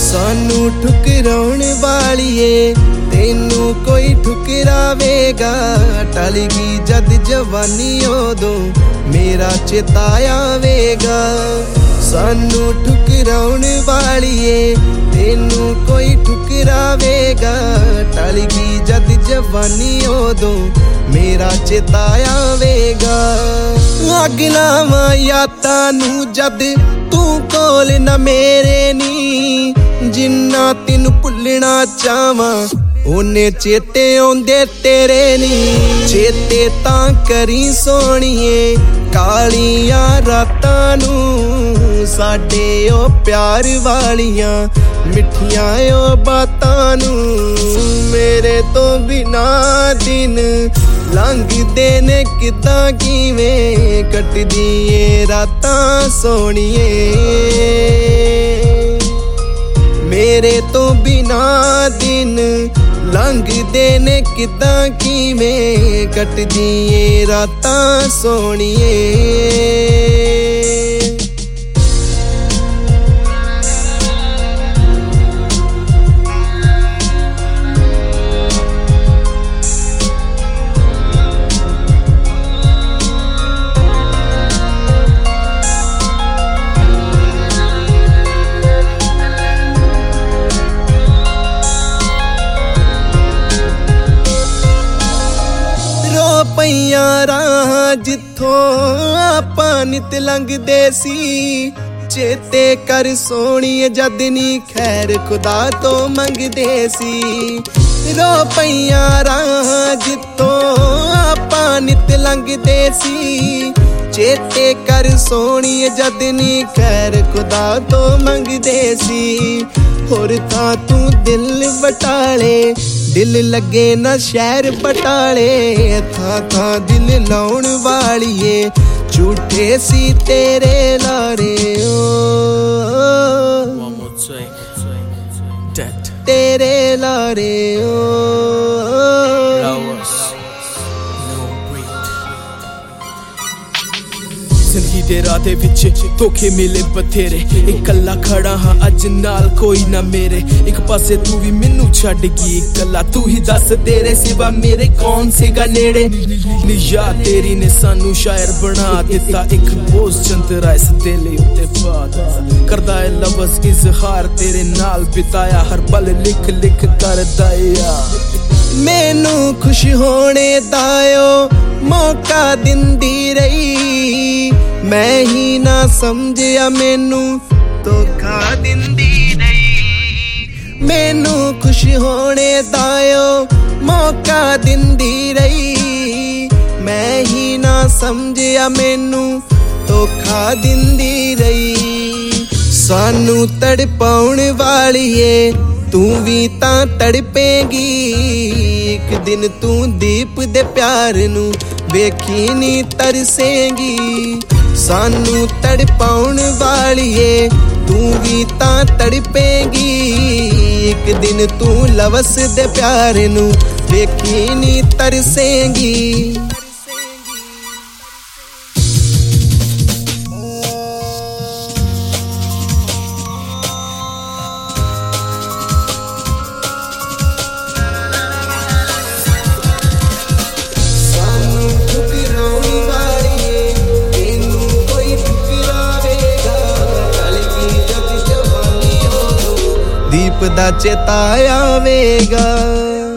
सानू ठुकराउण वालिए तेनू कोई ठुकरावेगा। टल गई जद जवानी उदों मेरा चेता आवेगा। सानू ठुकराउण वालिए तेनू कोई ठुकरावेगा। टल गई जद जवानी उदों मेरा चेता आवेगा। अग लावां यादां नू जद तू कोल न मेरे नी। जिन्ना तेनू भुलना चाहवां ओने चेते आउंदे तेरे नी। चेते तां करी सोहणीए कालियां रातां नू साडे ओ प्यार वालियां मिठियां ओ बातां नू। मेरे तो बिना दिन लंघदे ने किदां किवें कटदी ए रातां सोहणीए। मेरे तो बिना दिन लंघदे ने किदां किवें कटदी ए रातां सोहणीए। पईयां राहां जिथों आपां नित लंघदे सी। चेते कर सोहणीए जद नी खैर खुदा तो मंगदे सी। रो पईयां राहां जिथों आपां नित लंघदे सी। चेते कर सोहणीए जद नी खैर खुदा तो मंगदे सी। होर तां तू दिल वटाले दिल लगे ना शहर बटाले। था था दिल लाउण वालिए झूठे सी तेरे लारे तेरे लारे जिंदगी दे राह दे विच धोखे मिले बथेरे। इकल्ला खड़ा हाँ अज नाल कोई ना मेरे। एक पासे तू भी मैनू छड्ड गई इकल्ला। तू ही दस तेरे सिवा मेरे कौन सेगा नेड़े। निया तेरी ने सानू शायर बना दिता। एक बोझ चंदरा इस दिल उत्ते पा दिता। करदा है लफ्ज़ इजहार तेरे नाल बिताया। हर पल लिख लिख करदा यार। मैनू खुश होने दायो मौका दिंदी रही। मैं ही ना समझिया मैनू धोखा दिंदी रही। मैनू खुश होने दायो मौका दिंदी रही। मैं ही ना समझिया मैनू धोखा दिंदी रही। सानू तड़पाउण वालिए तू भी तां तड़पेगी। एक दिन तू दीप दे प्यार नू वेखी नी तरसेगी। सानू तड़पाउण वालिए तू भी तां तड़पेगी। एक दिन तू लवस दे प्यार नू वेखी नी तरसेगी। दीप दा चेता आवेगा।